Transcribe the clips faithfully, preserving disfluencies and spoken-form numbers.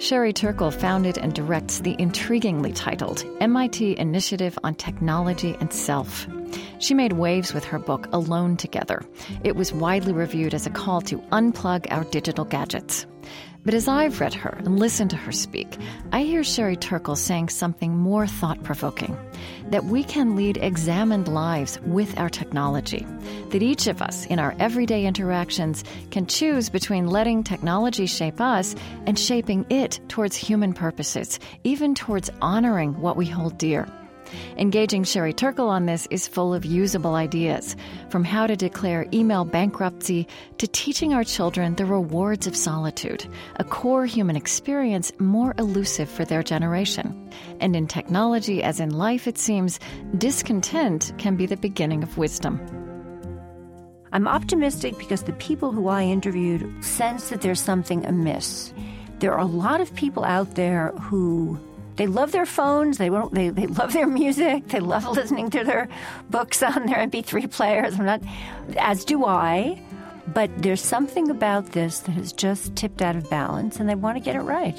Sherry Turkle founded and directs the intriguingly titled M I T Initiative on Technology and Self. She made waves with her book, Alone Together. It was widely reviewed as a call to unplug our digital gadgets. But as I've read her and listened to her speak, I hear Sherry Turkle saying something more thought-provoking, that we can lead examined lives with our technology, that each of us in our everyday interactions can choose between letting technology shape us and shaping it towards human purposes, even towards honoring what we hold dear. Engaging Sherry Turkle on this is full of usable ideas, from how to declare email bankruptcy to teaching our children the rewards of solitude, a core human experience more elusive for their generation. And in technology, as in life, it seems, discontent can be the beginning of wisdom. I'm optimistic because the people who I interviewed sense that there's something amiss. There are a lot of people out there who They love their phones, they, won't, they they love their music, they love listening to their books on their M P three players. I'm not, as do I. But there's something about this that has just tipped out of balance, and they want to get it right.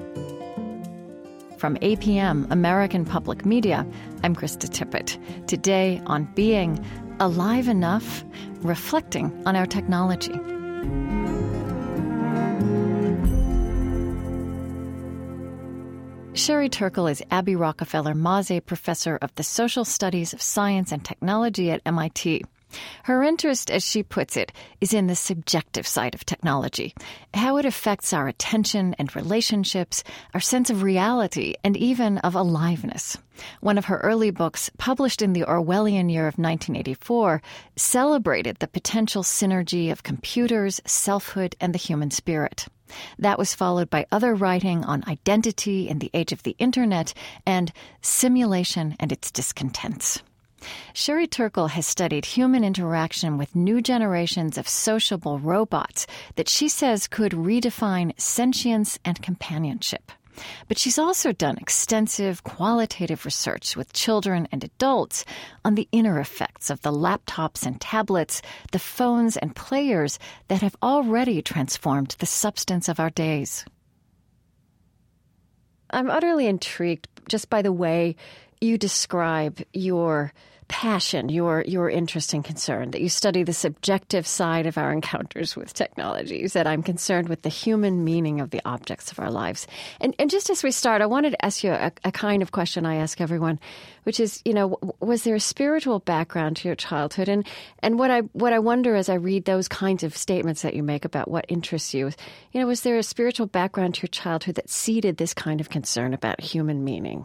From A P M, American Public Media, I'm Krista Tippett. Today on Being, Alive Enough, reflecting on our technology. Sherry Turkle is Abby Rockefeller Maze Professor of the Social Studies of Science and Technology at M I T. Her interest, as she puts it, is in the subjective side of technology, how it affects our attention and relationships, our sense of reality, and even of aliveness. One of her early books, published in the Orwellian year of nineteen eighty-four, celebrated the potential synergy of computers, selfhood, and the human spirit. That was followed by other writing on identity in the age of the Internet and simulation and its discontents. Sherry Turkle has studied human interaction with new generations of sociable robots that she says could redefine sentience and companionship. But she's also done extensive qualitative research with children and adults on the inner effects of the laptops and tablets, the phones and players that have already transformed the substance of our days. I'm utterly intrigued just by the way you describe your passion, your your interest and concern, that you study the subjective side of our encounters with technology. You said, I'm concerned with the human meaning of the objects of our lives. And, and just as we start, I wanted to ask you a, a kind of question I ask everyone, which is, you know, was there a spiritual background to your childhood? And and what I what I wonder as I read those kinds of statements that you make about what interests you, you know, was there a spiritual background to your childhood that seeded this kind of concern about human meaning?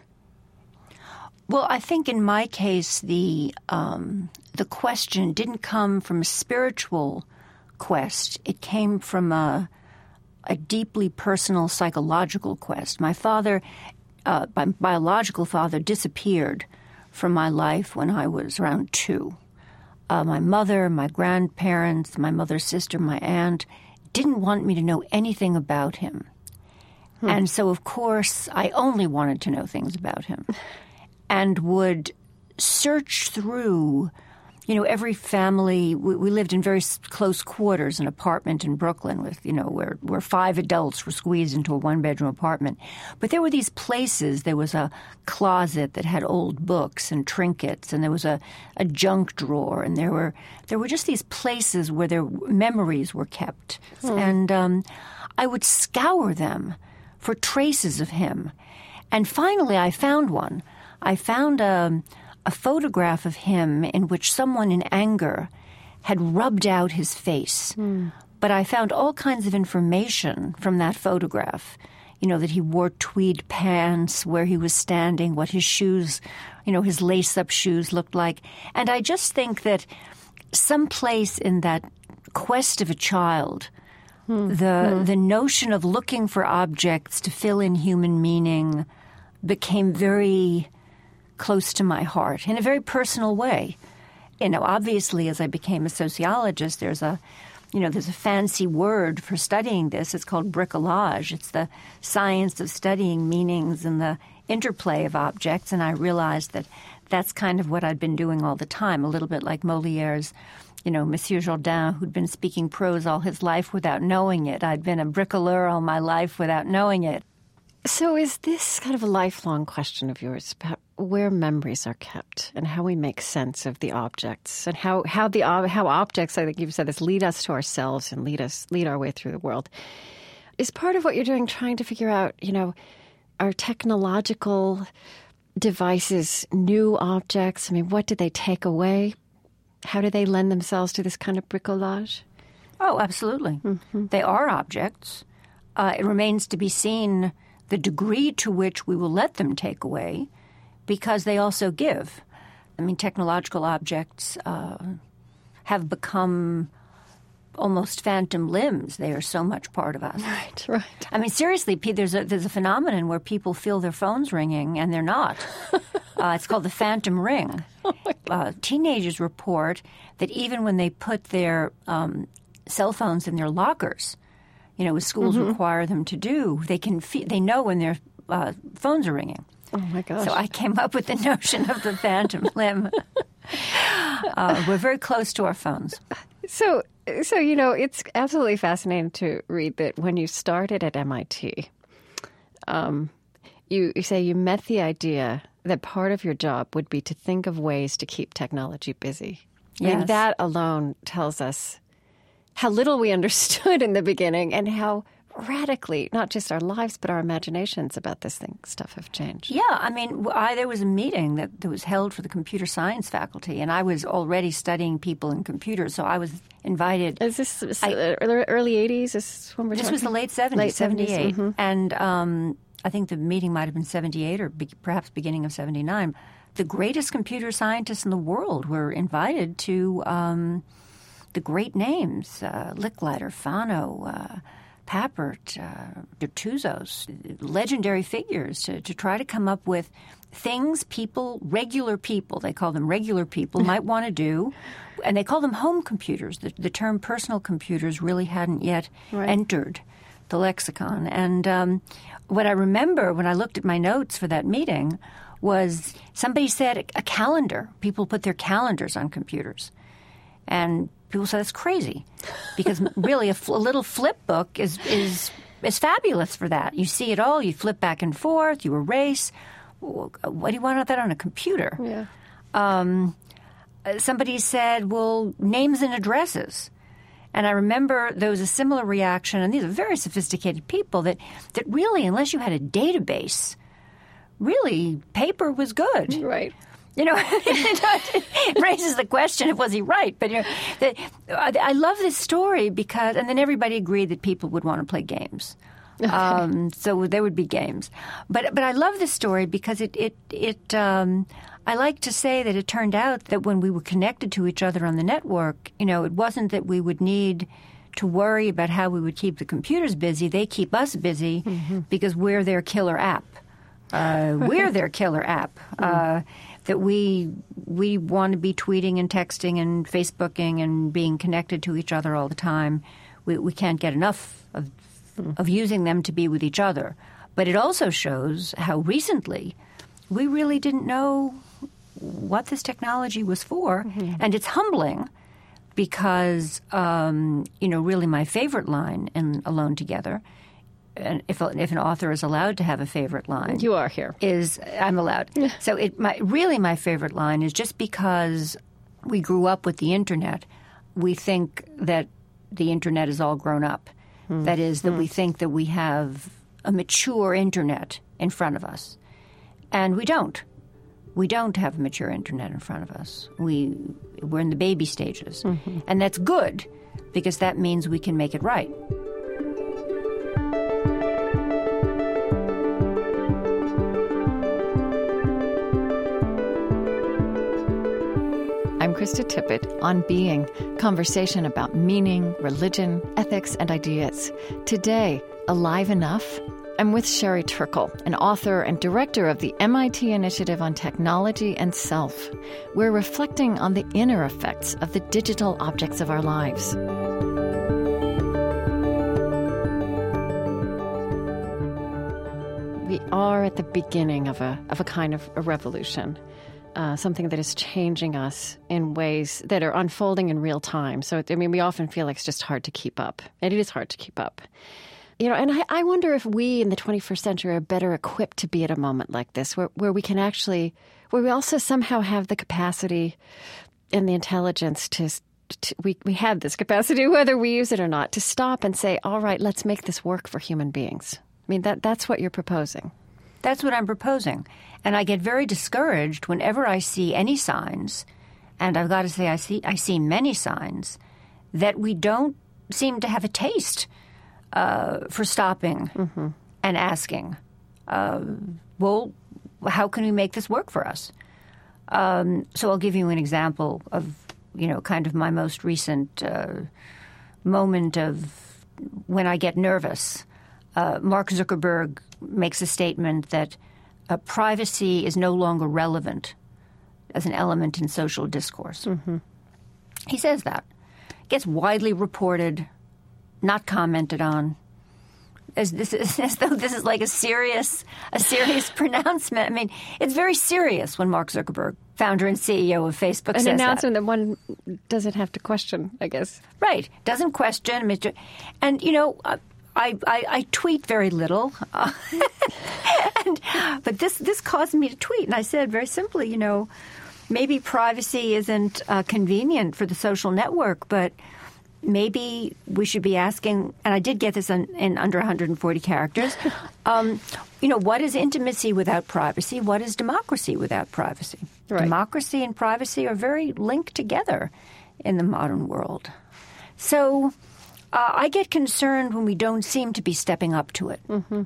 Well, I think in my case, the um, the question didn't come from a spiritual quest. It came from a, a deeply personal psychological quest. My father, uh, my biological father, disappeared from my life when I was around two. Uh, my mother, my grandparents, my mother's sister, my aunt didn't want me to know anything about him. Hmm. And so, of course, I only wanted to know things about him. And would search through, you know, every family. We, we lived in very close quarters, an apartment in Brooklyn with, you know, where, where five adults were squeezed into a one-bedroom apartment. But there were these places. There was a closet that had old books and trinkets, and there was a, a junk drawer, and there were there were just these places where their memories were kept. Hmm. And um, I would scour them for traces of him. And finally, I found one. I found a, a photograph of him in which someone in anger had rubbed out his face. Mm. But I found all kinds of information from that photograph. You know, that he wore tweed pants, where he was standing, what his shoes, you know, his lace-up shoes looked like. And I just think that someplace in that quest of a child, mm. the mm. the notion of looking for objects to fill in human meaning became very close to my heart in a very personal way. You know, obviously, as I became a sociologist, there's a, you know, there's a fancy word for studying this. It's called bricolage. It's the science of studying meanings and the interplay of objects. And I realized that that's kind of what I'd been doing all the time, a little bit like Moliere's, you know, Monsieur Jourdain, who'd been speaking prose all his life without knowing it. I'd been a bricoleur all my life without knowing it. So is this kind of a lifelong question of yours about where memories are kept and how we make sense of the objects and how how the how objects, I think you've said this, lead us to ourselves and lead us lead our way through the world? Is part of what you're doing trying to figure out, you know, are technological devices new objects? I mean, what do they take away? How do they lend themselves to this kind of bricolage? Oh, absolutely. Mm-hmm. They are objects. Uh, it remains to be seen the degree to which we will let them take away, because they also give. I mean, technological objects uh, have become almost phantom limbs. They are so much part of us. Right, right. I mean, seriously, Pete, there's a, there's a phenomenon where people feel their phones ringing and they're not. uh, it's called the phantom ring. Oh my God. Uh, teenagers report that even when they put their um, cell phones in their lockers, you know, as schools mm-hmm. require them to do, they can fe- they know when their uh, phones are ringing. Oh my gosh! So I came up with the notion of the phantom limb. Uh, we're very close to our phones. So, so you know, it's absolutely fascinating to read that when you started at M I T, um, you, you say you met the idea that part of your job would be to think of ways to keep technology busy. Yes. And that alone tells us how little we understood in the beginning and how radically, not just our lives, but our imaginations about this thing stuff have changed. Yeah, I mean, I, there was a meeting that, that was held for the computer science faculty, and I was already studying people in computers, so I was invited. Is this I, early eighties? Is this when we're This talking? was the late seventies, late seventies, seventy-eight. Mm-hmm. And um, I think the meeting might have been seventy-eight or be, perhaps beginning of seventy-nine. The greatest computer scientists in the world were invited to um, the great names, uh, Licklider, Fano, uh, Papert, uh, Dertuzos, legendary figures to, to try to come up with things people, regular people, they call them regular people, might want to do. And they call them home computers. The, the term personal computers really hadn't yet right. entered the lexicon. And um, what I remember when I looked at my notes for that meeting was somebody said a calendar. People put their calendars on computers. And people say that's crazy because really a, fl- a little flip book is, is is fabulous for that. You see it all. You flip back and forth. You erase. What do you want that on a computer? Yeah. Um, somebody said, well, names and addresses. And I remember there was a similar reaction, and these are very sophisticated people, that, that really, unless you had a database, really paper was good. Right. You know, it raises the question of was he right? But you know, the, I love this story because, and then everybody agreed that people would want to play games, okay. um, so there would be games. But but I love this story because it it it. Um, I like to say that it turned out that when we were connected to each other on the network, you know, it wasn't that we would need to worry about how we would keep the computers busy. They keep us busy mm-hmm. because we're their killer app. Uh, we're their killer app. Mm. Uh, that we we want to be tweeting and texting and Facebooking and being connected to each other all the time. We we can't get enough of mm. of using them to be with each other. But it also shows how recently we really didn't know what this technology was for, mm-hmm. and it's humbling because um, you know really my favorite line in Alone Together. And if if an author is allowed to have a favorite line, you are here. Is I'm allowed. So it my really my favorite line is just because we grew up with the internet, we think that the internet is all grown up. Mm. That is that mm. we think that we have a mature internet in front of us, and we don't. We don't have a mature internet in front of us. We we're in the baby stages, mm-hmm. and that's good because that means we can make it right. I'm Krista Tippett on Being, conversation about meaning, religion, ethics, and ideas. Today, Alive Enough? I'm with Sherry Turkle, an author and director of the M I T Initiative on Technology and Self. We're reflecting on the inner effects of the digital objects of our lives. We are at the beginning of a of a kind of a revolution. Uh, something that is changing us in ways that are unfolding in real time. So, I mean, we often feel like it's just hard to keep up. And it is hard to keep up. You know, and I, I wonder if we in the twenty-first century are better equipped to be at a moment like this, where, where we can actually, where we also somehow have the capacity and the intelligence to, to we, we have this capacity, whether we use it or not, to stop and say, all right, let's make this work for human beings. I mean, that that's what you're proposing. That's what I'm proposing. And I get very discouraged whenever I see any signs, and I've got to say I see I see many signs, that we don't seem to have a taste uh, for stopping mm-hmm. and asking, uh, well, how can we make this work for us? Um, so I'll give you an example of, you know, kind of my most recent uh, moment of when I get nervous. Uh, Mark Zuckerberg makes a statement that uh, privacy is no longer relevant as an element in social discourse. Mm-hmm. He says that. It gets widely reported, not commented on, as this is, as though this is like a serious, a serious pronouncement. I mean, it's very serious when Mark Zuckerberg, founder and C E O of Facebook, An says announcement that. that one doesn't have to question, I guess. Right. Doesn't question. And, you know, I, I, I tweet very little. Uh, and, but this, this caused me to tweet. And I said very simply, you know, maybe privacy isn't uh, convenient for the social network, but maybe we should be asking, and I did get this in, in under one hundred forty characters, um, you know, what is intimacy without privacy? What is democracy without privacy? Right. Democracy and privacy are very linked together in the modern world. So uh, I get concerned when we don't seem to be stepping up to it. Mm-hmm.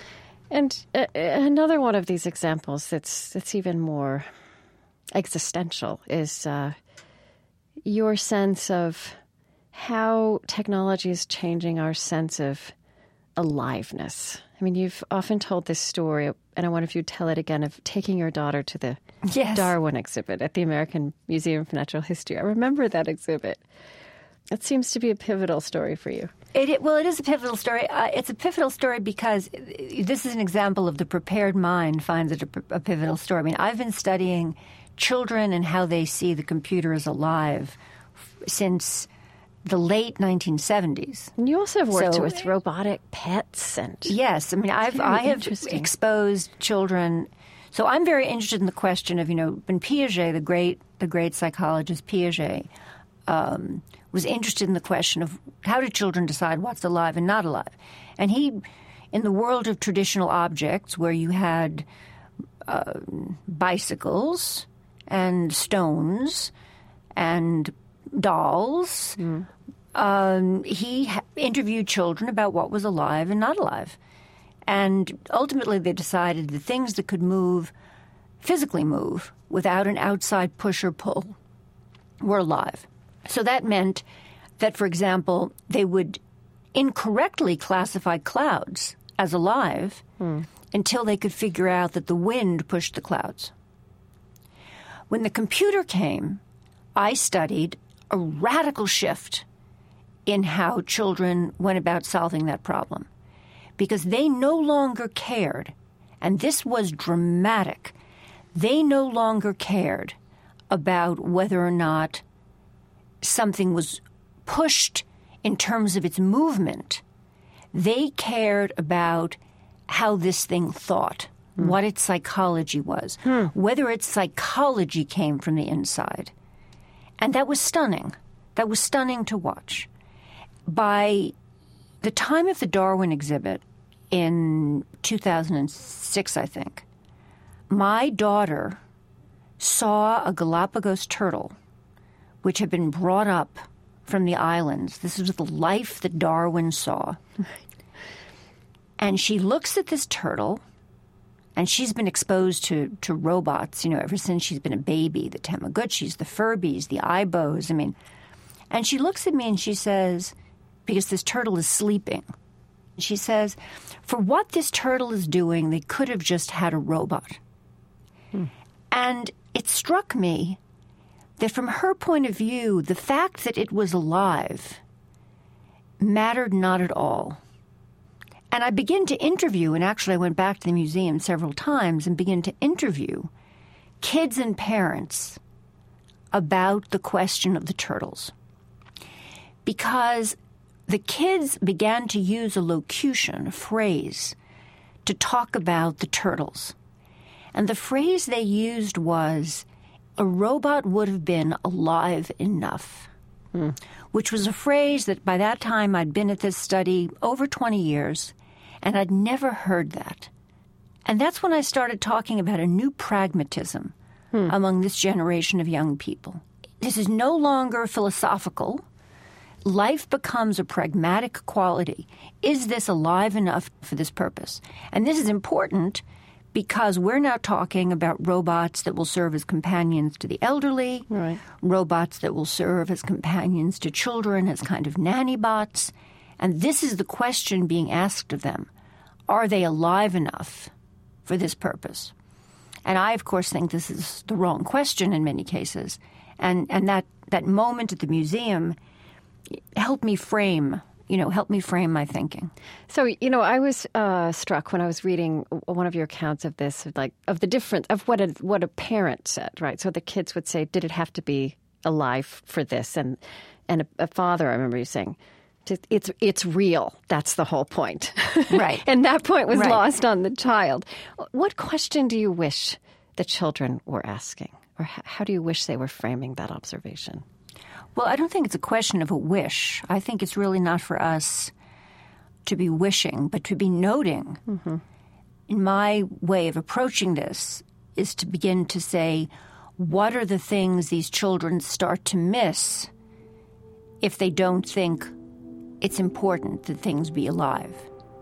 And uh, another one of these examples that's, that's even more existential is uh, your sense of how technology is changing our sense of aliveness. I mean, you've often told this story, and I wonder if you'd tell it again, of taking your daughter to the yes. Darwin exhibit at the American Museum of Natural History. I remember that exhibit. It seems to be a pivotal story for you. It, it, well, it is a pivotal story. Uh, it's a pivotal story because this is an example of the prepared mind finds it a, a pivotal story. I mean, I've been studying children and how they see the computer as alive since the late nineteen seventies. And you also have worked so, with robotic pets and yes, I mean I've I have exposed children. So I'm very interested in the question of, you know, when Piaget, the great the great psychologist Piaget, um, was interested in the question of how do children decide what's alive and not alive, and he, in the world of traditional objects where you had uh, bicycles and stones and dolls. Mm. Um, he ha- interviewed children about what was alive and not alive. And ultimately they decided the things that could move, physically move, without an outside push or pull were alive. So that meant that, for example, they would incorrectly classify clouds as alive mm. until they could figure out that the wind pushed the clouds. When the computer came, I studied a radical shift in how children went about solving that problem, because they no longer cared, and this was dramatic, they no longer cared about whether or not something was pushed in terms of its movement. They cared about how this thing thought, mm. what its psychology was, hmm. whether its psychology came from the inside. And that was stunning. That was stunning to watch. By the time of the Darwin exhibit in two thousand six, I think, my daughter saw a Galapagos turtle, which had been brought up from the islands. This is the life that Darwin saw. And she looks at this turtle, and she's been exposed to, to robots, you know, ever since she's been a baby, the Tamagotchis, the Furbies, the Aibos. I mean, and she looks at me and she says, because this turtle is sleeping, she says, for what this turtle is doing, they could have just had a robot. Hmm. And it struck me that from her point of view, the fact that it was alive mattered not at all. And I began to interview, and actually I went back to the museum several times and began to interview kids and parents about the question of the turtles. Because the kids began to use a locution, a phrase, to talk about the turtles. And the phrase they used was, a robot would have been alive enough, mm. which was a phrase that by that time I'd been at this study over twenty years, and I'd never heard that. And that's when I started talking about a new pragmatism hmm. among this generation of young people. This is no longer philosophical. Life becomes a pragmatic quality. Is this alive enough for this purpose? And this is important because we're now talking about robots that will serve as companions to the elderly, right. robots that will serve as companions to children, as kind of nanny bots. And this is the question being asked of them. Are they alive enough for this purpose? And I, of course, think this is the wrong question in many cases. And and that, that moment at the museum helped me frame, you know, helped me frame my thinking. So, you know, I was uh, struck when I was reading one of your accounts of this, like of the difference of what a, what a parent said, right? So the kids would say, did it have to be alive for this? And and a, a father, I remember you saying, It's it's real. That's the whole point. Right. And that point was right. lost on the child. What question do you wish the children were asking? Or how do you wish they were framing that observation? Well, I don't think it's a question of a wish. I think it's really not for us to be wishing, but to be noting. Mm-hmm. In my way of approaching this is to begin to say, what are the things these children start to miss if they don't think it's important that things be alive?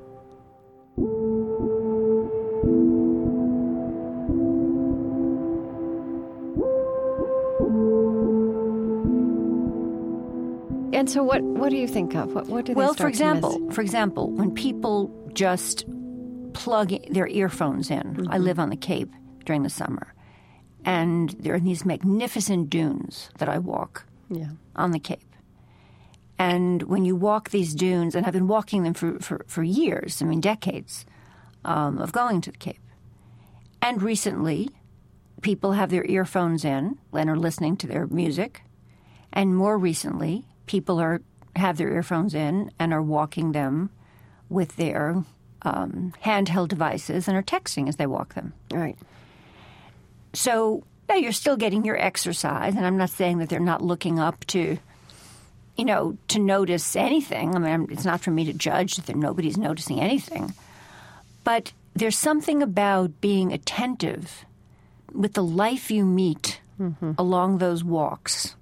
And so what, what do you think of? What, what do they well, start for example, to miss? for example, when people just plug their earphones in, mm-hmm. I live on the Cape during the summer, and there are these magnificent dunes that I walk yeah. on the Cape. And when you walk these dunes, and I've been walking them for, for, for years, I mean decades, um, of going to the Cape. And recently, people have their earphones in and are listening to their music. And more recently, people are have their earphones in and are walking them with their um, handheld devices and are texting as they walk them. Right. So yeah, you're still getting your exercise, and I'm not saying that they're not looking up to, you know, to notice anything. I mean, it's not for me to judge that nobody's noticing anything. But there's something about being attentive with the life you meet mm-hmm. along those walks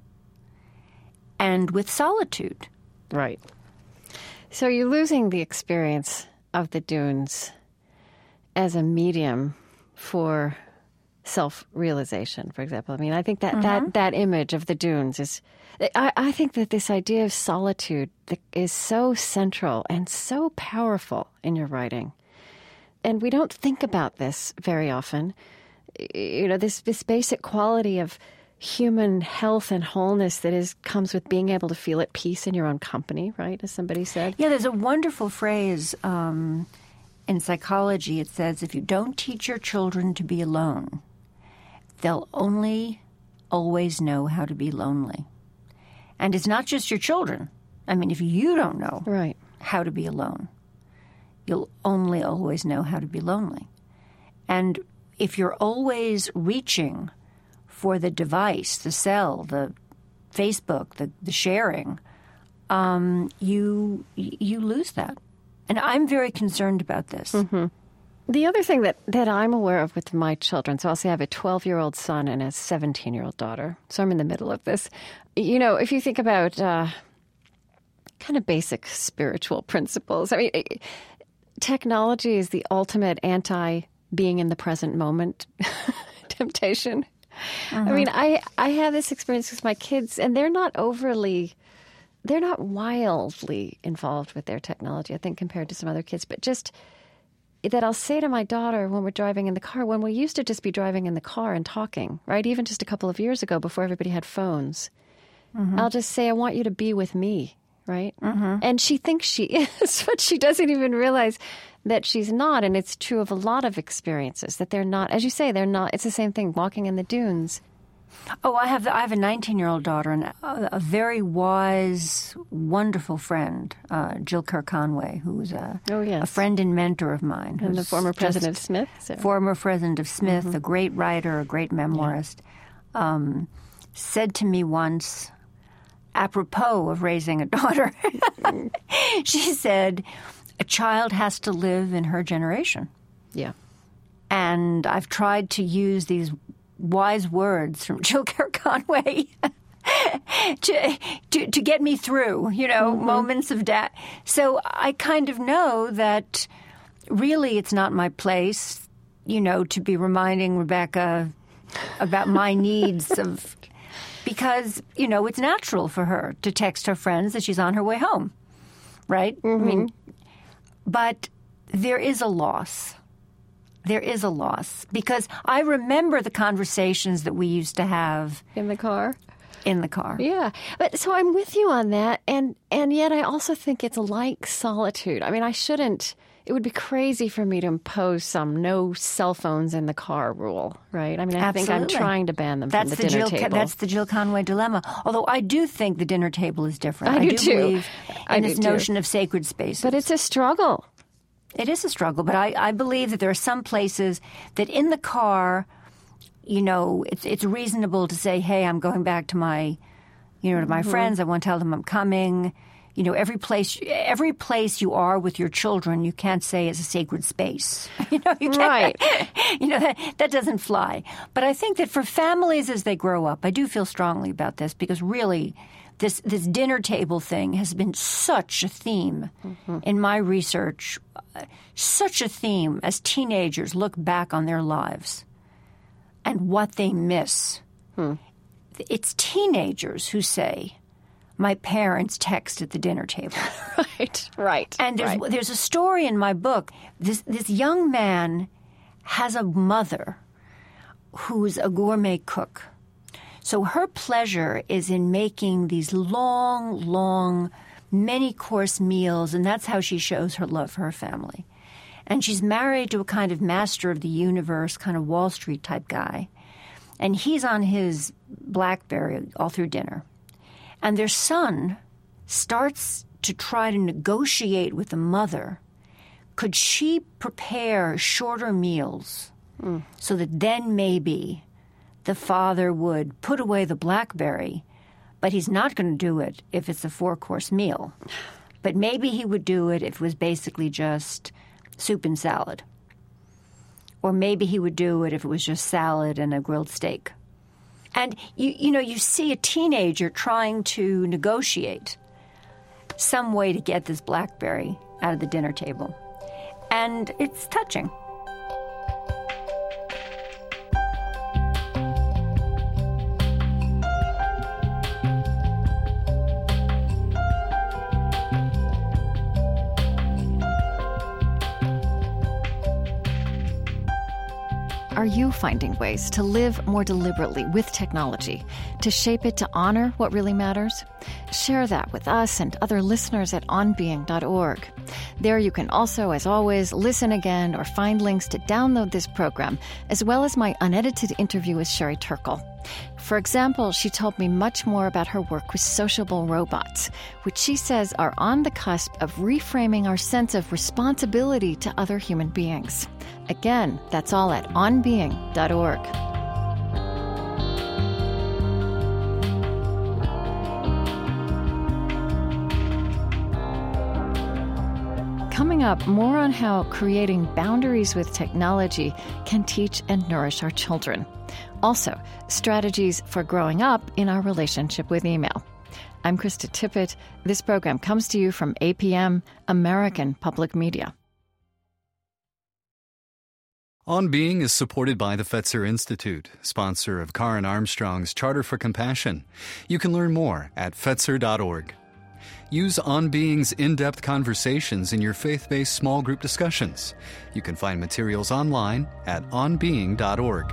and with solitude. Right. So you're losing the experience of the dunes as a medium for self-realization, for example. I mean, I think that, mm-hmm. that, that image of the dunes is... I, I think that this idea of solitude is so central and so powerful in your writing. And we don't think about this very often. You know, this, this basic quality of human health and wholeness that is comes with being able to feel at peace in your own company, right, as somebody said? Yeah, there's a wonderful phrase um, in psychology. It says, if you don't teach your children to be alone, they'll only always know how to be lonely. And it's not just your children. I mean, if you don't know right. how to be alone, you'll only always know how to be lonely. And if you're always reaching for the device, the cell, the Facebook, the, the sharing, um, you you lose that. And I'm very concerned about this. Mm-hmm. The other thing that, that I'm aware of with my children, so I'll say I have a twelve-year-old son and a seventeen-year-old daughter, so I'm in the middle of this. You know, if you think about uh, kind of basic spiritual principles, I mean, technology is the ultimate anti-being in the present moment temptation. Uh-huh. I mean, I, I have this experience with my kids, and they're not overly, they're not wildly involved with their technology, I think, compared to some other kids. But just that I'll say to my daughter when we're driving in the car, when we used to just be driving in the car and talking, right, even just a couple of years ago before everybody had phones, mm-hmm. I'll just say, I want you to be with me, right? Mm-hmm. And she thinks she is, but she doesn't even realize that she's not. And it's true of a lot of experiences, that they're not, as you say, they're not, it's the same thing, walking in the dunes. Oh, I have I have a nineteen-year-old daughter and a, a very wise, wonderful friend, uh, Jill Kerr Conway, who's a, oh, yes. a friend and mentor of mine. And the former president of Smith. So. Former president of Smith, mm-hmm. a great writer, a great memoirist, yeah. um, said to me once, apropos of raising a daughter, she said, a child has to live in her generation. Yeah. And I've tried to use these wise words from Jill Kerr Conway to, to to get me through, you know, mm-hmm. moments of doubt. So I kind of know that really it's not my place, you know, to be reminding Rebecca about my needs of because, you know, it's natural for her to text her friends that she's on her way home, right? Mm-hmm. I mean, but there is a loss. There is a loss because I remember the conversations that we used to have in the car. In the car. Yeah. But so I'm with you on that. And, and yet I also think it's like solitude. I mean, I shouldn't, it would be crazy for me to impose some no cell phones in the car rule, right? I mean, I Absolutely. think I'm trying to ban them that's from the, the dinner Jill, table. That's the Jill Conway dilemma. Although I do think the dinner table is different. I, I do, do too. believe in I this do notion too. of sacred spaces. But it's a struggle. It is a struggle, but I, I believe that there are some places that in the car, you know, it's it's reasonable to say, hey, I'm going back to my, you know, to my mm-hmm. friends. I want to tell them I'm coming. You know, every place every place you are with your children, you can't say is a sacred space. You know, you can't, right. You know, that, that doesn't fly. But I think that for families as they grow up, I do feel strongly about this because really This this dinner table thing has been such a theme mm-hmm. in my research, uh, such a theme as teenagers look back on their lives and what they miss. Hmm. It's teenagers who say, my parents text at the dinner table. Right, right. And there's, right. there's a story in my book. This, this young man has a mother who's a gourmet cook. So her pleasure is in making these long, long, many-course meals, and that's how she shows her love for her family. And she's married to a kind of master of the universe, kind of Wall Street type guy. And he's on his BlackBerry all through dinner. And their son starts to try to negotiate with the mother. Could she prepare shorter meals mm. so that then maybe the father would put away the BlackBerry, but he's not going to do it if it's a four-course meal. But maybe he would do it if it was basically just soup and salad. Or maybe he would do it if it was just salad and a grilled steak. And, you, you know, you see a teenager trying to negotiate some way to get this BlackBerry out of the dinner table. And it's touching. Are you finding ways to live more deliberately with technology, to shape it to honor what really matters? Share that with us and other listeners at on being dot org. There you can also, as always, listen again or find links to download this program, as well as my unedited interview with Sherry Turkle. For example, she told me much more about her work with sociable robots, which she says are on the cusp of reframing our sense of responsibility to other human beings. Again, that's all at on being dot org. Coming up, more on how creating boundaries with technology can teach and nourish our children. Also, strategies for growing up in our relationship with email. I'm Krista Tippett. This program comes to you from A P M, American Public Media. On Being is supported by the Fetzer Institute, sponsor of Karen Armstrong's Charter for Compassion. You can learn more at fetzer dot org. Use On Being's in-depth conversations in your faith-based small group discussions. You can find materials online at on being dot org.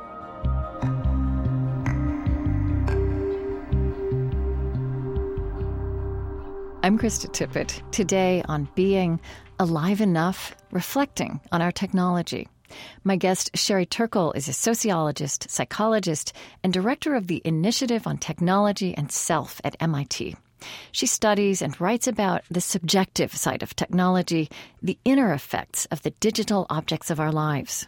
I'm Krista Tippett. Today on Being, alive enough, reflecting on our technology. My guest, Sherry Turkle, is a sociologist, psychologist, and director of the Initiative on Technology and Self at M I T. She studies and writes about the subjective side of technology, the inner effects of the digital objects of our lives.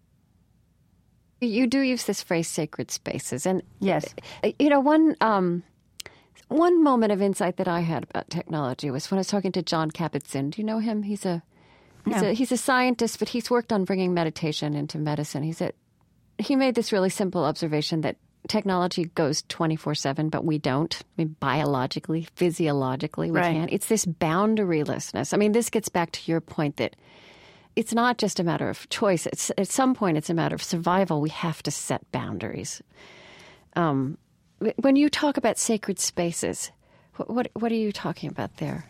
You do use this phrase, sacred spaces. And, yes, you know, one um, one moment of insight that I had about technology was when I was talking to Jon Kabat-Zinn. Do you know him? He's a he's, no. a he's a scientist, but he's worked on bringing meditation into medicine. He's a, he made this really simple observation that technology goes twenty-four seven, but we don't. I mean, biologically, physiologically, we right. can't. It's this boundarylessness. I mean, this gets back to your point that it's not just a matter of choice. It's, at some point, it's a matter of survival. We have to set boundaries. Um, when you talk about sacred spaces, what, what what are you talking about there?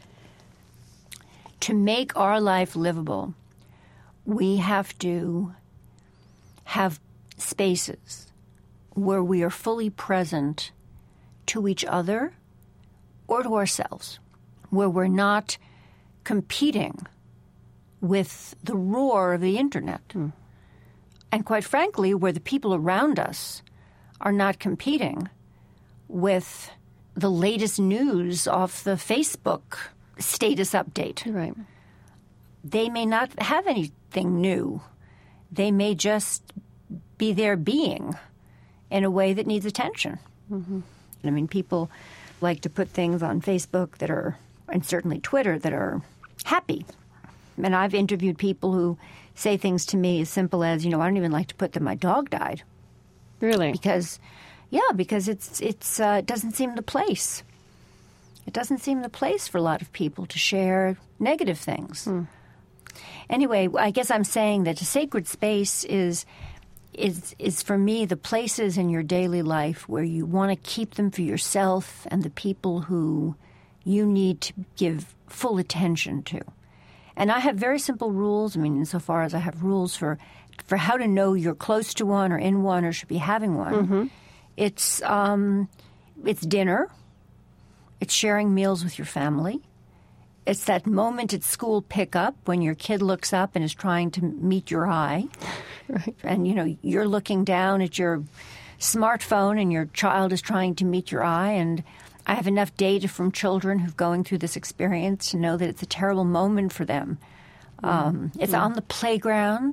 To make our life livable, we have to have spaces where we are fully present to each other or to ourselves, where we're not competing with the roar of the internet. Mm. And quite frankly, where the people around us are not competing with the latest news off the Facebook status update. Right. They may not have anything new. They may just be there being in a way that needs attention. Mm-hmm. I mean, people like to put things on Facebook that are, and certainly Twitter, that are happy. And I've interviewed people who say things to me as simple as, you know, I don't even like to put that my dog died. Really? Because, yeah, because it's it's uh, it doesn't seem the place. It doesn't seem the place for a lot of people to share negative things. Hmm. Anyway, I guess I'm saying that a sacred space is is is for me the places in your daily life where you want to keep them for yourself and the people who you need to give full attention to. And I have very simple rules. I mean, insofar as I have rules for for how to know you're close to one or in one or should be having one. Mm-hmm. It's um, it's dinner. It's sharing meals with your family. It's that moment at school pickup when your kid looks up and is trying to meet your eye. Right. And, you know, you're looking down at your smartphone and your child is trying to meet your eye. And I have enough data from children who've going through this experience to know that it's a terrible moment for them. Mm. Um, it's mm. on the playground.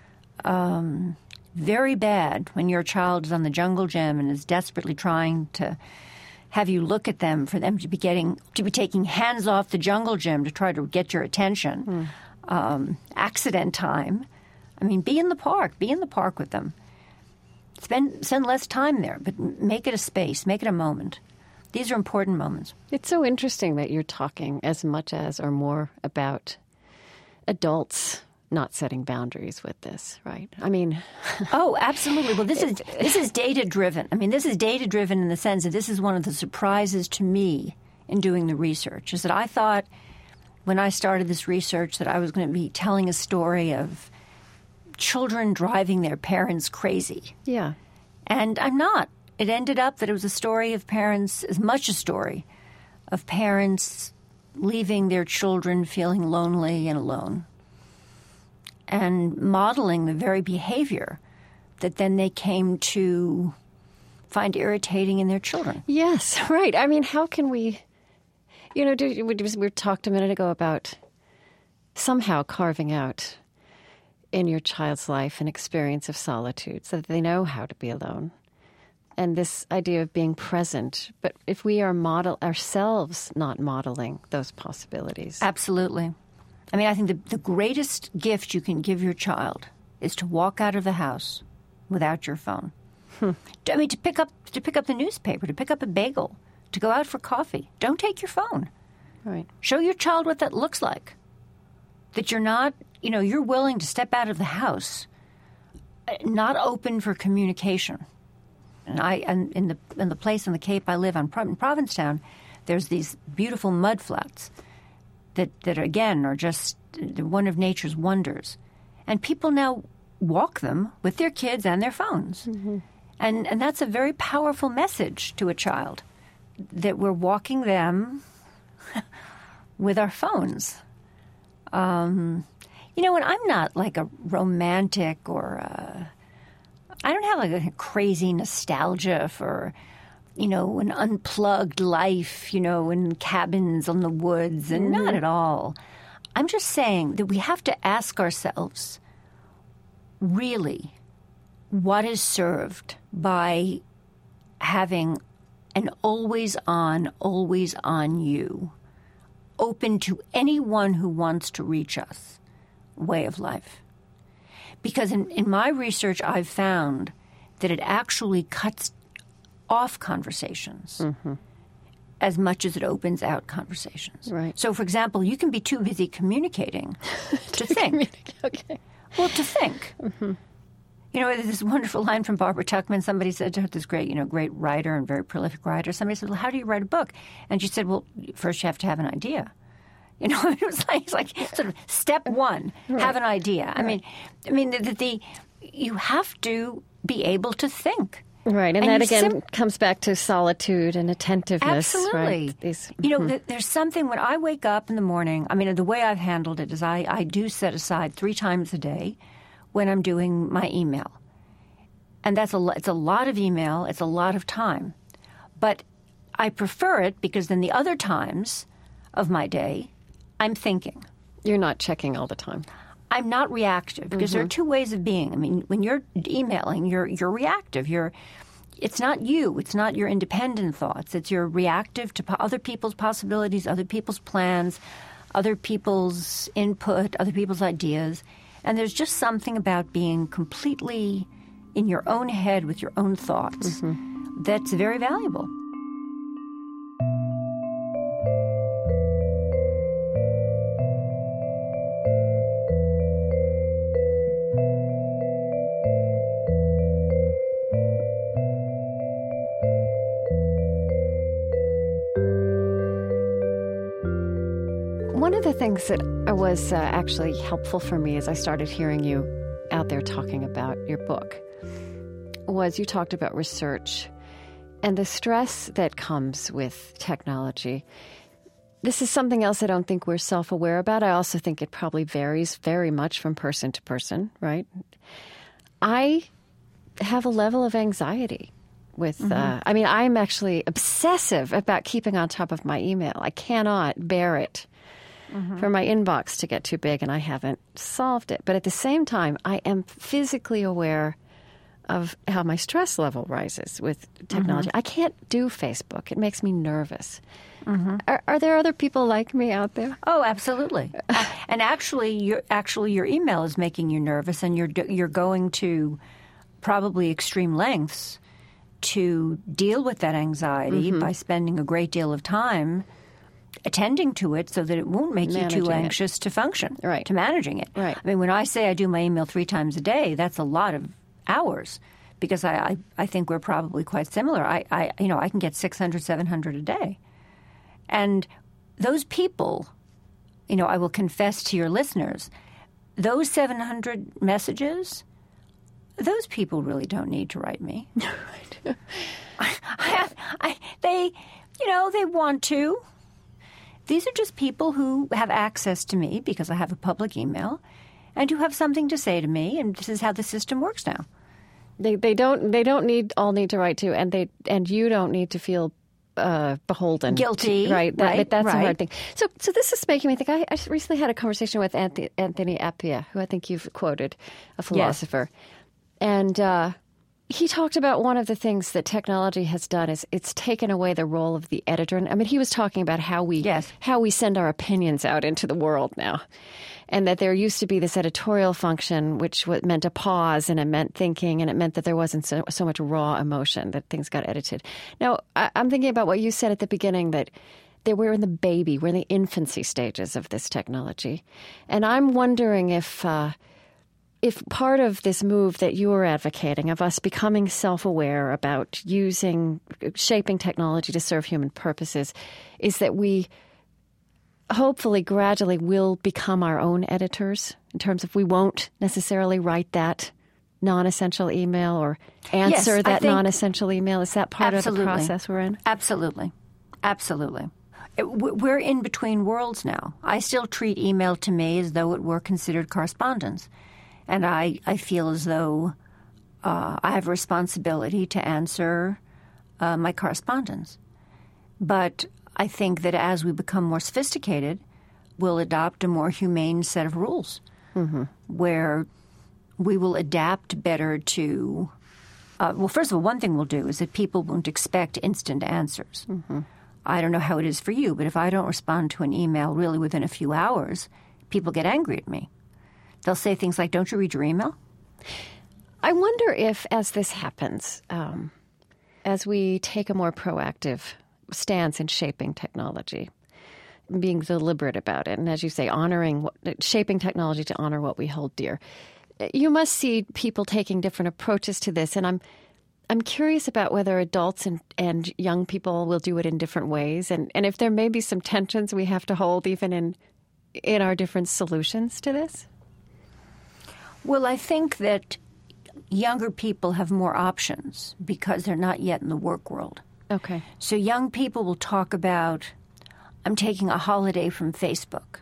Um, very bad when your child is on the jungle gym and is desperately trying to have you look at them, for them to be getting to be taking hands off the jungle gym to try to get your attention. Mm. Um, accident time. I mean, be in the park. Be in the park with them. Spend spend less time there, but make it a space. Make it a moment. These are important moments. It's so interesting that you're talking as much as or more about adults not setting boundaries with this, right? I mean... oh, absolutely. Well, this is this is data-driven. I mean, this is data-driven in the sense that this is one of the surprises to me in doing the research, is that I thought when I started this research that I was going to be telling a story of children driving their parents crazy. Yeah. And I'm not. It ended up that it was a story of parents, as much a story of parents leaving their children feeling lonely and alone, and modeling the very behavior that then they came to find irritating in their children. Yes, right. I mean, how can we, you know, do, we, we talked a minute ago about somehow carving out in your child's life an experience of solitude so that they know how to be alone. And this idea of being present. But if we are model ourselves not modeling those possibilities. Absolutely. I mean, I think the, the greatest gift you can give your child is to walk out of the house without your phone. Hmm. I mean, to pick up to pick up the newspaper, to pick up a bagel, to go out for coffee. Don't take your phone. Right. Show your child what that looks like. That you're not, you know, you're willing to step out of the house, not open for communication. And I, and in the in the place in the Cape I live on, in Provincetown, there's these beautiful mud flats that, that again, are just one of nature's wonders. And people now walk them with their kids and their phones. Mm-hmm. And and that's a very powerful message to a child, that we're walking them with our phones. Um, You know, and I'm not like a romantic or a, I don't have like a crazy nostalgia for, you know, an unplugged life, you know, in cabins on the woods, and mm-hmm. not at all. I'm just saying that we have to ask ourselves, really, what is served by having an always-on, always-on you, open to anyone who wants to reach us, way of life. Because in, in my research, I've found that it actually cuts off conversations mm-hmm. as much as it opens out conversations. Right. So, for example, you can be too busy communicating to, to think. Okay. Well, to think. Mm-hmm. You know, this wonderful line from Barbara Tuchman. Somebody said to her, this great, you know, great writer and very prolific writer. Somebody said, well, how do you write a book? And she said, well, first you have to have an idea. You know, it was like, it's like sort of step one, right. have an idea. Right. I mean, I mean, the, the, the you have to be able to think. Right, and, and that again sim- comes back to solitude and attentiveness. Absolutely. Right? These, you know, mm-hmm. th- there's something when I wake up in the morning, I mean, the way I've handled it is I, I do set aside three times a day when I'm doing my email. And that's a, it's a lot of email, it's a lot of time. But I prefer it because then the other times of my day, I'm thinking. You're not checking all the time. I'm not reactive because mm-hmm. there are two ways of being. I mean, when you're emailing, you're you're reactive. You're it's not you. It's not your independent thoughts. It's you're reactive to po- other people's possibilities, other people's plans, other people's input, other people's ideas. And there's just something about being completely in your own head with your own thoughts mm-hmm. that's very valuable. One of the things that was uh, actually helpful for me as I started hearing you out there talking about your book was you talked about research and the stress that comes with technology. This is something else I don't think we're self-aware about. I also think it probably varies very much from person to person, right? I have a level of anxiety with, mm-hmm. uh, I mean, I'm actually obsessive about keeping on top of my email. I cannot bear it. Mm-hmm. for my inbox to get too big, and I haven't solved it. But at the same time, I am physically aware of how my stress level rises with technology. Mm-hmm. I can't do Facebook. It makes me nervous. Mm-hmm. Are, are there other people like me out there? Oh, absolutely. uh, and actually, your actually your email is making you nervous, and you're you're going to probably extreme lengths to deal with that anxiety mm-hmm. by spending a great deal of time attending to it so that it won't make managing you too anxious it. to function, right. to managing it. Right. I mean, when I say I do my email three times a day, that's a lot of hours because I, I, I think we're probably quite similar. I, I, you know, I can get six hundred, seven hundred a day. And those people, you know, I will confess to your listeners, those seven hundred messages, those people really don't need to write me. Right. I, I have, I, they, you know, they want to. These are just people who have access to me because I have a public email and who have something to say to me, and this is how the system works now. They they don't they don't need all need to write to, and they and you don't need to feel uh, beholden, guilty, to, right? That, right? That's right. a hard thing. So so this is making me think. I, I recently had a conversation with Anthony, Anthony Appiah, who I think you've quoted, a philosopher, yes. and. Uh, He talked about one of the things that technology has done is it's taken away the role of the editor. I mean, he was talking about how we yes. how we send our opinions out into the world now, and that there used to be this editorial function which meant a pause and it meant thinking and it meant that there wasn't so, so much raw emotion, that things got edited. Now, I, I'm thinking about what you said at the beginning, that that we're in the baby, we're in the infancy stages of this technology, and I'm wondering if. Uh, If part of this move that you are advocating of us becoming self-aware about using, shaping technology to serve human purposes, is that we hopefully gradually will become our own editors in terms of we won't necessarily write that non-essential email or answer yes, that non-essential email. Is that part absolutely. of the process we're in? Absolutely. Absolutely. we're in between worlds now. I still treat email to me as though it were considered correspondence. And I, I feel as though uh, I have a responsibility to answer uh, my correspondence. But I think that as we become more sophisticated, we'll adopt a more humane set of rules mm-hmm. where we will adapt better to uh, – well, first of all, one thing we'll do is that people won't expect instant answers. Mm-hmm. I don't know how it is for you, but if I don't respond to an email really within a few hours, people get angry at me. They'll say things like, don't you read your email? I wonder if, as this happens, um, as we take a more proactive stance in shaping technology, being deliberate about it, and as you say, honoring, what, shaping technology to honor what we hold dear, you must see people taking different approaches to this. And I'm I'm curious about whether adults and, and young people will do it in different ways, and, and if there may be some tensions we have to hold even in in our different solutions to this. Well, I think that younger people have more options because they're not yet in the work world. Okay. So young people will talk about, I'm taking a holiday from Facebook,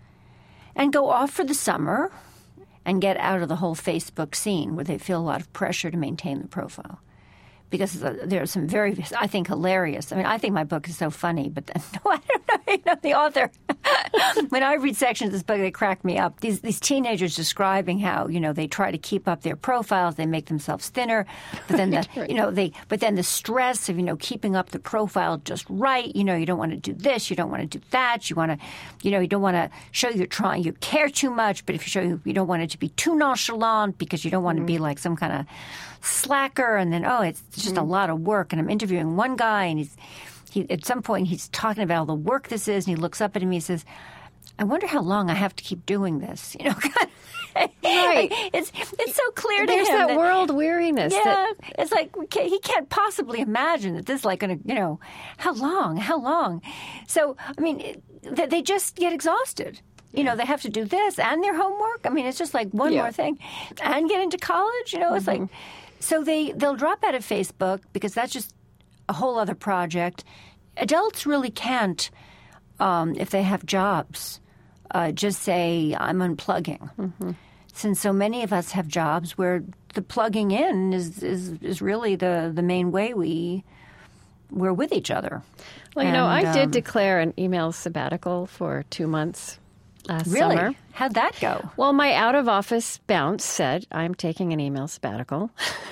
and go off for the summer and get out of the whole Facebook scene where they feel a lot of pressure to maintain the profile. Because there are some very, I think, hilarious. I mean, I think my book is so funny, but then, no, I don't know, you know the author. When I read sections of this book, they crack me up. These these teenagers describing how, you know, they try to keep up their profiles, they make themselves thinner, but then the, right. you know, they, but then the stress of, you know, keeping up the profile just right. You know, you don't want to do this, you don't want to do that, you want to, you know, you don't want to show you're trying, you care too much, but if you show you, you don't want it to be too nonchalant because you don't want mm-hmm. to be like some kind of slacker, and then, oh, it's just mm-hmm. a lot of work. And I'm interviewing one guy, and he's he at some point he's talking about all the work this is, and he looks up at me and says, I wonder how long I have to keep doing this. You know, right? It's it's so clear to There's him. There's that, that world weariness. Yeah, that... it's like we can't, he can't possibly imagine that this is like going to, you know, how long, how long. So, I mean, it, they just get exhausted. You know, they have to do this and their homework. I mean, it's just like one yeah. more thing. And get into college, you know, it's mm-hmm. like... So they, they'll drop out of Facebook because that's just a whole other project. Adults really can't, um, if they have jobs, uh, just say, I'm unplugging. Mm-hmm. Since so many of us have jobs where the plugging in is, is, is really the, the main way we, we're with each other. Well, you and, know, I um, did declare an email sabbatical for two months. Last really? summer. How'd that go? Well, my out-of-office bounce said, I'm taking an email sabbatical.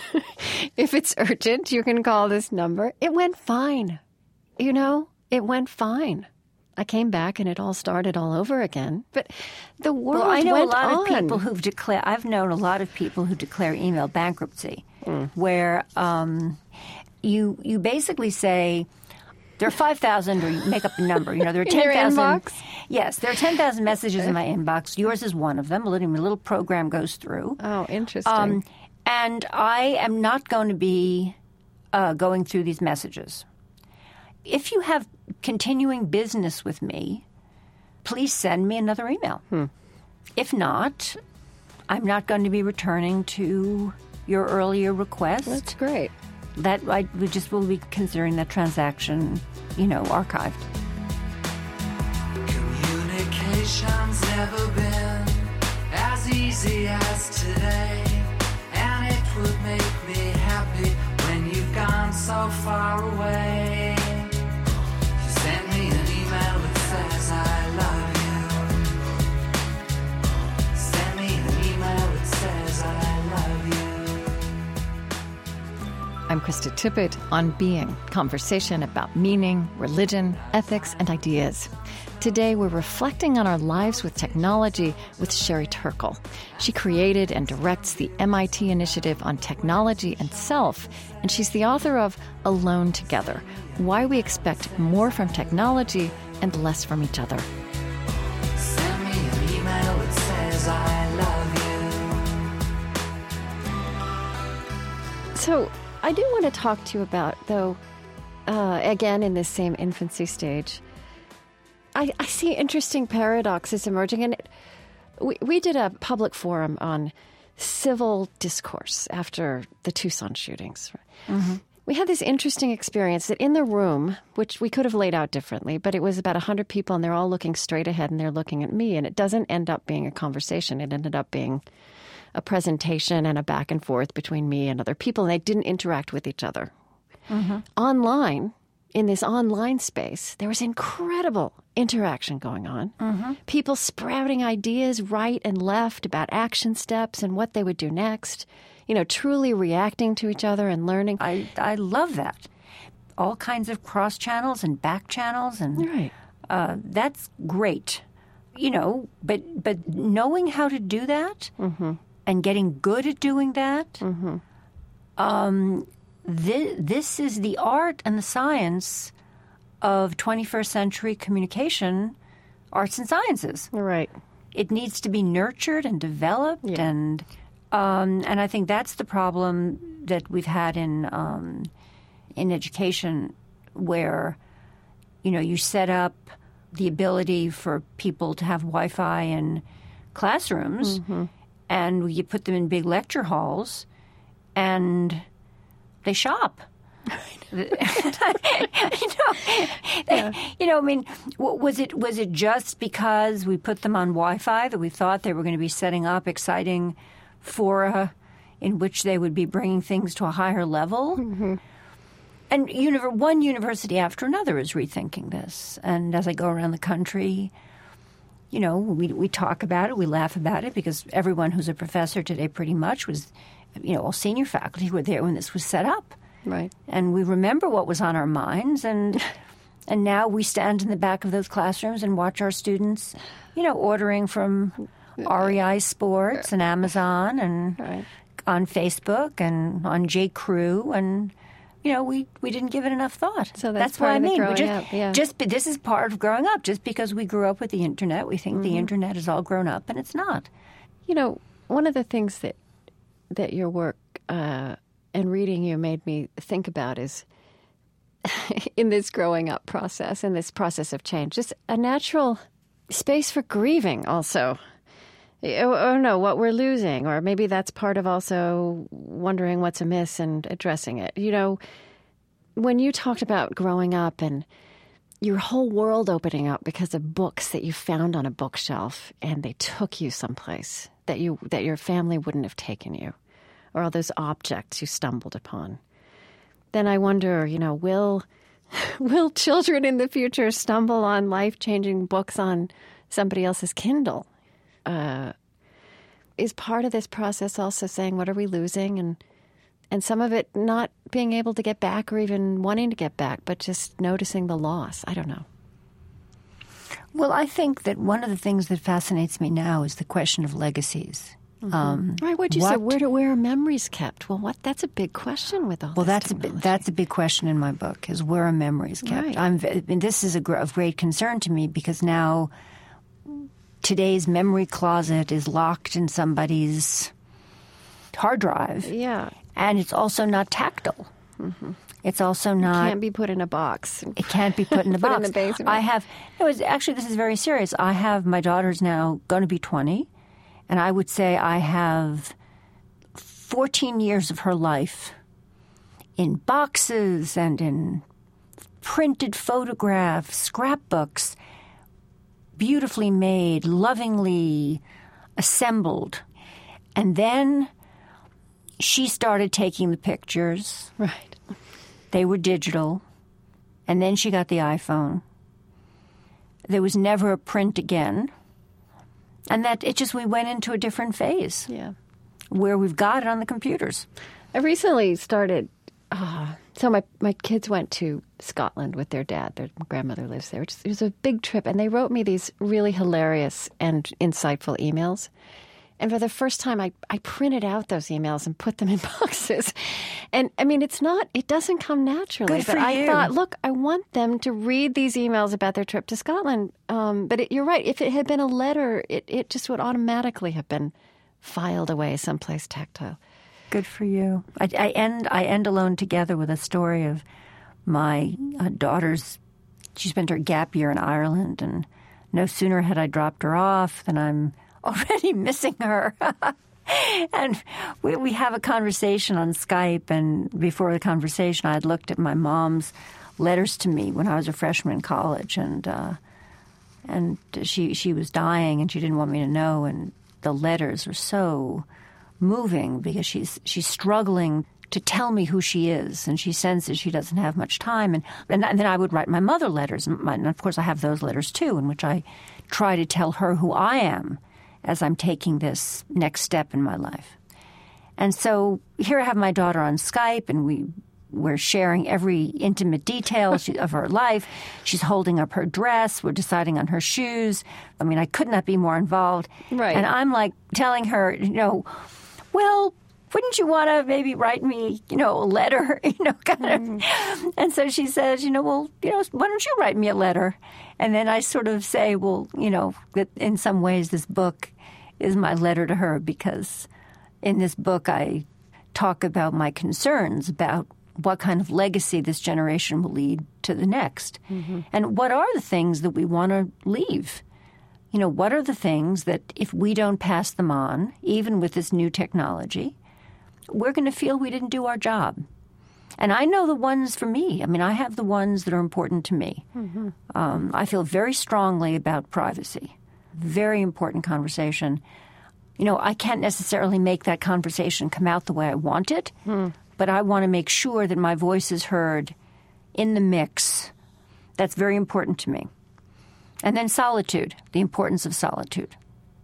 If it's urgent, you can call this number. It went fine. You know, it went fine. I came back and it all started all over again. But the world well, I know went a lot on. of people who've declared, I've known a lot of people who declare email bankruptcy, mm. where um, you you basically say, there are five thousand, or you make up a number. You know, there are ten thousand. Yes, there are ten thousand messages in my inbox. Yours is one of them. A little, a little program goes through. Oh, interesting. Um, and I am not going to be uh, going through these messages. If you have continuing business with me, please send me another email. Hmm. If not, I'm not going to be returning to your earlier request. That's great. That I we just will be considering that transaction, you know, archived. Communication's never been as easy as today, and it would make me happy when you've gone so far away. You send me an email that says I love you. Send me an email that says I love you. I'm Krista Tippett on Being, conversation about meaning, religion, ethics, and ideas. Today, we're reflecting on our lives with technology with Sherry Turkle. She created and directs the M I T Initiative on Technology and Self, and she's the author of Alone Together, Why We Expect More from Technology and Less from Each Other. Send me an email that says I love you. So, I do want to talk to you about, though, uh, again, in this same infancy stage, I, I see interesting paradoxes emerging. And it, we, we did a public forum on civil discourse after the Tucson shootings. Mm-hmm. we had this interesting experience that in the room, which we could have laid out differently, but it was about one hundred people, and they're all looking straight ahead, and they're looking at me, and it doesn't end up being a conversation. It ended up being a presentation and a back and forth between me and other people, and they didn't interact with each other. Mm-hmm. Online, in this online space, there was incredible interaction going on. Mm-hmm. People sprouting ideas right and left about action steps and what they would do next. You know, truly reacting to each other and learning. I, I love that. All kinds of cross channels and back channels, and right. uh, that's great. You know, but but knowing how to do that mm-hmm. and getting good at doing that, mm-hmm. um, this, this is the art and the science of twenty-first century communication, arts and sciences. Right. It needs to be nurtured and developed yeah. and... Um, and I think that's the problem that we've had in um, in education, where, you know, you set up the ability for people to have Wi-Fi in classrooms, mm-hmm. and you put them in big lecture halls, and they shop. you know, yeah. you know, I mean, was it was it just because we put them on Wi-Fi that we thought they were going to be setting up exciting fora in which they would be bringing things to a higher level? Mm-hmm. And uni- one university after another is rethinking this. And as I go around the country, you know, we we talk about it, we laugh about it, because everyone who's a professor today pretty much was, you know, all senior faculty were there when this was set up. Right. And we remember what was on our minds, and and now we stand in the back of those classrooms and watch our students, you know, ordering from R E I Sports and Amazon and right. on Facebook and on J. Crew, and you know we, we didn't give it enough thought. So that's, that's part what I of mean. Growing just, up, yeah. just this is part of growing up. Just because we grew up with the internet, we think mm-hmm. the internet is all grown up, and it's not. You know, one of the things that that your work uh, and reading you made me think about is in this growing up process, in this process of change, just a natural space for grieving also. Oh, no, what we're losing, or maybe that's part of also wondering what's amiss and addressing it. You know, when you talked about growing up and your whole world opening up because of books that you found on a bookshelf and they took you someplace that you that your family wouldn't have taken you, or all those objects you stumbled upon, then I wonder, you know, will will children in the future stumble on life-changing books on somebody else's Kindle? Uh, is part of this process also saying, what are we losing? And and some of it not being able to get back or even wanting to get back, but just noticing the loss. I don't know. Well, I think that one of the things that fascinates me now is the question of legacies. Mm-hmm. Um, right, what you what, said, where, do, where are memories kept? Well, what? That's a big question with all well, this that's technology. a that's a big question in my book, is where are memories kept? Right. I'm, and this is a, gr- of great concern to me, because now today's memory closet is locked in somebody's hard drive. Yeah. And it's also not tactile. Mm-hmm. It's also not... It can't be put in a box. It can't be put in a put box. in the basement. I have... It was, actually, this is very serious. I have... My daughter's now going to be twenty, and I would say I have fourteen years of her life in boxes and in printed photographs, scrapbooks, beautifully made, lovingly assembled. And then she started taking the pictures. Right. They were digital. And then she got the iPhone. There was never a print again. And that it just, we went into a different phase. Yeah. Where we've got it on the computers. I recently started... Uh, so my, my kids went to Scotland with their dad. Their grandmother lives there. It was a big trip. And they wrote me these really hilarious and insightful emails. And for the first time, I, I printed out those emails and put them in boxes. And, I mean, it's not, it doesn't come naturally. Good but for I you. thought, look, I want them to read these emails about their trip to Scotland. Um, but it, you're right. If it had been a letter, it, it just would automatically have been filed away someplace tactile. Good for you. I, I end I end Alone Together with a story of my uh, daughter's. She spent her gap year in Ireland, and no sooner had I dropped her off than I'm already missing her. And we, we have a conversation on Skype, and before the conversation, I had looked at my mom's letters to me when I was a freshman in college, and uh, and she she was dying, and she didn't want me to know, and the letters are so moving because she's she's struggling to tell me who she is, and she senses she doesn't have much time. And, and then I would write my mother letters, and of course I have those letters too, in which I try to tell her who I am as I'm taking this next step in my life. And so here I have my daughter on Skype, and we, we're sharing every intimate detail of her life. She's holding up her dress. We're deciding on her shoes. I mean, I could not be more involved. Right. And I'm like telling her, you know, well, wouldn't you want to maybe write me, you know, a letter, you know, kind of. Mm-hmm. And so she says, you know, well, you know, why don't you write me a letter? And then I sort of say, well, you know, that in some ways this book is my letter to her, because in this book I talk about my concerns about what kind of legacy this generation will lead to the next. Mm-hmm. And what are the things that we want to leave? You know, what are the things that if we don't pass them on, even with this new technology, we're going to feel we didn't do our job? And I know the ones for me. I mean, I have the ones that are important to me. Mm-hmm. Um, I feel very strongly about privacy. Very important conversation. You know, I can't necessarily make that conversation come out the way I want it, mm. but I want to make sure that my voice is heard in the mix. That's very important to me. And then solitude, the importance of solitude.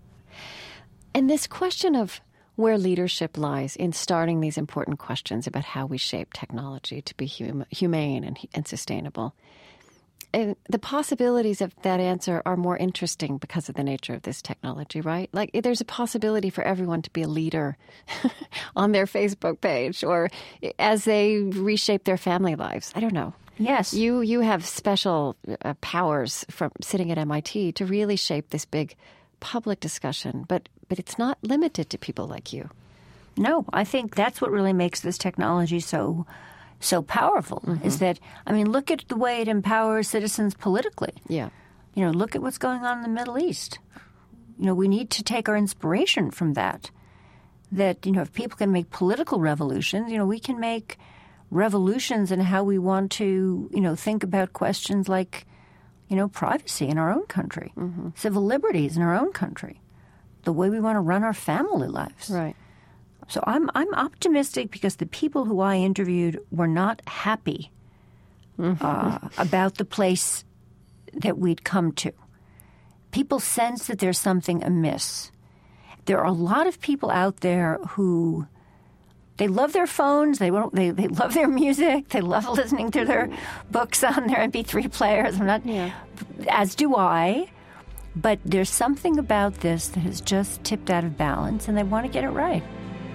And this question of where leadership lies in starting these important questions about how we shape technology to be hum- humane and, and sustainable. And the possibilities of that answer are more interesting because of the nature of this technology, right? Like, there's a possibility for everyone to be a leader on their Facebook page or as they reshape their family lives. I don't know. Yes. You you have special uh, powers from sitting at M I T to really shape this big public discussion, but but it's not limited to people like you. No, I think that's what really makes this technology so so powerful, mm-hmm. is that, I mean, look at the way it empowers citizens politically. Yeah. You know, look at what's going on in the Middle East. You know, we need to take our inspiration from that. That, you know, if people can make political revolutions, you know, we can make revolutions in how we want to, you know, think about questions like, you know, privacy in our own country, mm-hmm. civil liberties in our own country, the way we want to run our family lives. Right. So I'm I'm optimistic because the people who I interviewed were not happy mm-hmm. uh, about the place that we'd come to. People sense that there's something amiss. There are a lot of people out there who they love their phones, they won't, they they love their music, they love listening to their books on their M P three players. I'm not, yeah. as do I. But there's something about this that has just tipped out of balance, and they want to get it right.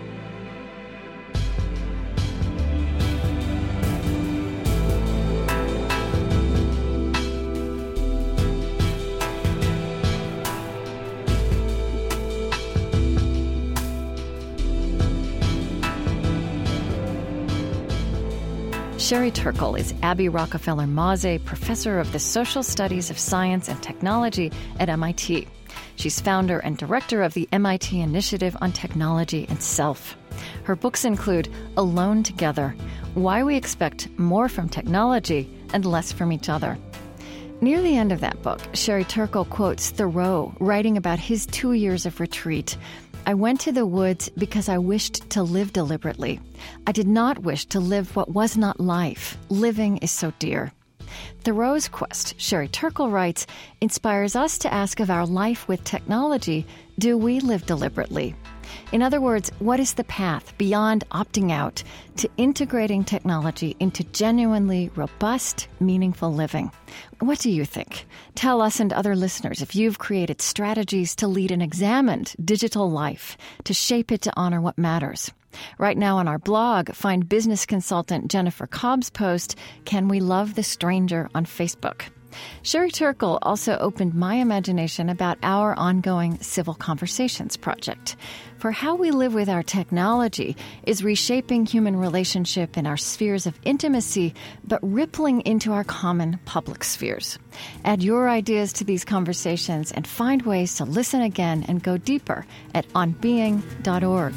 Sherry Turkle is Abby Rockefeller Maze Professor of the Social Studies of Science and Technology at M I T. She's founder and director of the M I T Initiative on Technology and Self. Her books include Alone Together, Why We Expect More from Technology and Less from Each Other. Near the end of that book, Sherry Turkle quotes Thoreau, writing about his two years of retreat. I went to the woods because I wished to live deliberately. I did not wish to live what was not life. Living is so dear. Thoreau's quest, Sherry Turkle writes, inspires us to ask of our life with technology, do we live deliberately? In other words, what is the path beyond opting out to integrating technology into genuinely robust, meaningful living? What do you think? Tell us and other listeners if you've created strategies to lead an examined digital life, to shape it to honor what matters. Right now on our blog, find business consultant Jennifer Cobb's post, Can We Love the Stranger on Facebook. Sherry Turkle also opened my imagination about our ongoing Civil Conversations project. For how we live with our technology is reshaping human relationship in our spheres of intimacy, but rippling into our common public spheres. Add your ideas to these conversations and find ways to listen again and go deeper at on being dot org.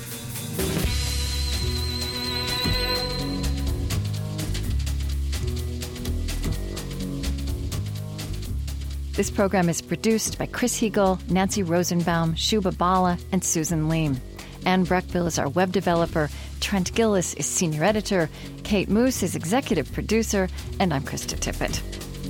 This program is produced by Chris Heagle, Nancy Rosenbaum, Shubha Bala, and Susan Leem. Anne Breckville is our web developer, Trent Gillis is senior editor, Kate Moose is executive producer, and I'm Krista Tippett.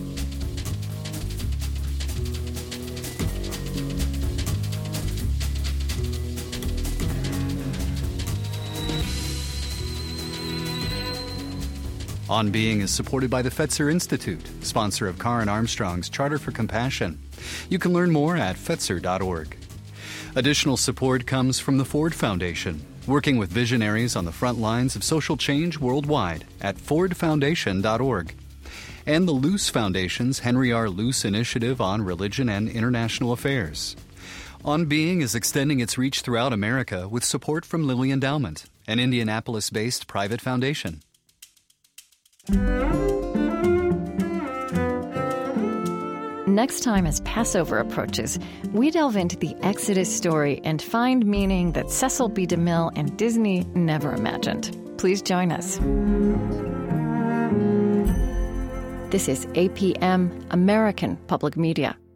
On Being is supported by the Fetzer Institute, sponsor of Karen Armstrong's Charter for Compassion. You can learn more at fetzer dot org. Additional support comes from the Ford Foundation, working with visionaries on the front lines of social change worldwide at ford foundation dot org. And the Luce Foundation's Henry R. Luce Initiative on Religion and International Affairs. On Being is extending its reach throughout America with support from Lilly Endowment, an Indianapolis-based private foundation. Next time, as Passover approaches, we delve into the Exodus story and find meaning that Cecil B. DeMille and Disney never imagined. Please join us. This is A P M, American Public Media.